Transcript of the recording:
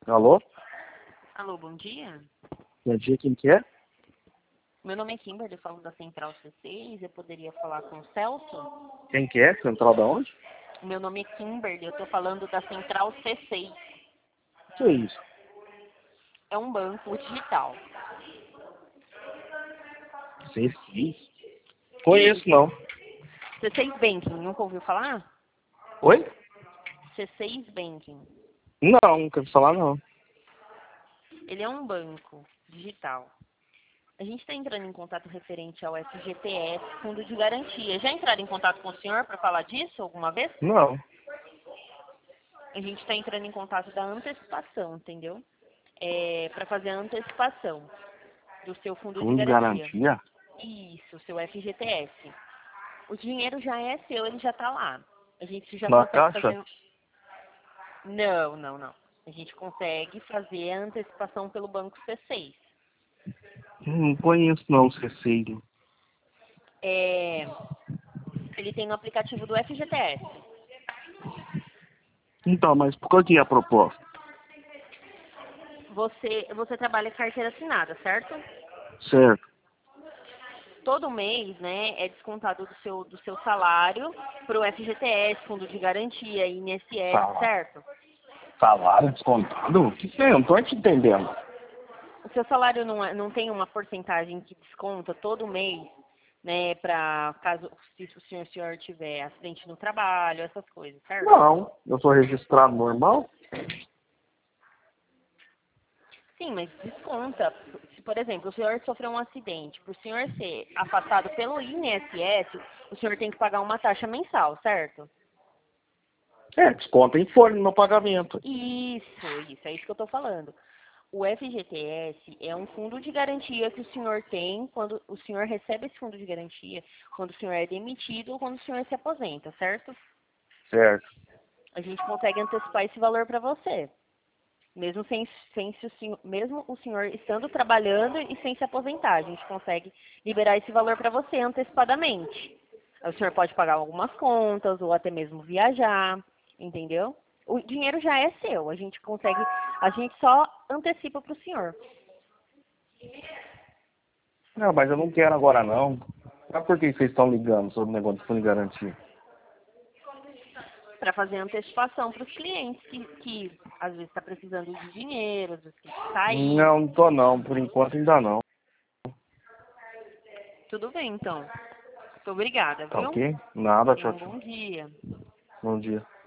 Alô? Alô, bom dia. Bom dia, quem que é? Meu nome é Kimberly, eu falo da Central C6. Eu poderia falar com o Celso? Quem que é? Central da onde? Meu nome é Kimberly, eu estou falando da Central C6. O que é isso? É um banco digital. C6? Conheço não. C6 Banking, nunca ouviu falar? Oi? C6 Banking. Não, nunca ouvi falar não. Ele é um banco digital. A gente está entrando em contato referente ao FGTS, Fundo de Garantia. Já entraram em contato com o senhor para falar disso alguma vez? Não. A gente está entrando em contato da antecipação, entendeu? Para fazer a antecipação do seu fundo de Fundo de garantia. garantia? Isso, seu FGTS. O dinheiro já é seu, ele já está lá. A gente já Na consegue caixa? fazer. Não, não, não. A gente consegue fazer a antecipação pelo banco C6. Não conheço não o C6. É, ele tem o aplicativo do FGTS. Então, mas por que é a proposta? Você trabalha em carteira assinada, certo? Certo. Todo mês, né, é descontado do seu salário para o FGTS, Fundo de Garantia, INSS, Salário. certo? Salário descontado? O que é? Eu não tô te entendendo. O seu salário não tem uma porcentagem que desconta todo mês, né, para caso se o senhor tiver acidente no trabalho, essas coisas, certo? Não. Eu sou registrado normal? Sim, mas desconta. Se, por exemplo, o senhor sofreu um acidente, por o senhor ser afastado pelo INSS, o senhor tem que pagar uma taxa mensal, certo? É, desconta em folha no meu pagamento. Isso, é isso que eu estou falando. O FGTS é um fundo de garantia que o senhor tem quando o senhor recebe esse fundo de garantia, quando o senhor é demitido ou quando o senhor se aposenta, certo? Certo. A gente consegue antecipar esse valor para você, mesmo sem se o senhor, mesmo o senhor estando trabalhando e sem se aposentar, a gente consegue liberar esse valor para você antecipadamente. Aí o senhor pode pagar algumas contas ou até mesmo viajar, entendeu? O dinheiro já é seu, a gente só antecipa para o senhor. Não, mas eu não quero agora não. Mas por que vocês estão ligando sobre o negócio de fundo de garantia? Para fazer antecipação para os clientes que às vezes está precisando de dinheiro, às vezes tem que sair. Não, não tô não. Por enquanto ainda não. Tudo bem, então. Muito obrigada, Tá viu? ok? Nada, Tenha tchau, um tchau. bom dia. Bom dia.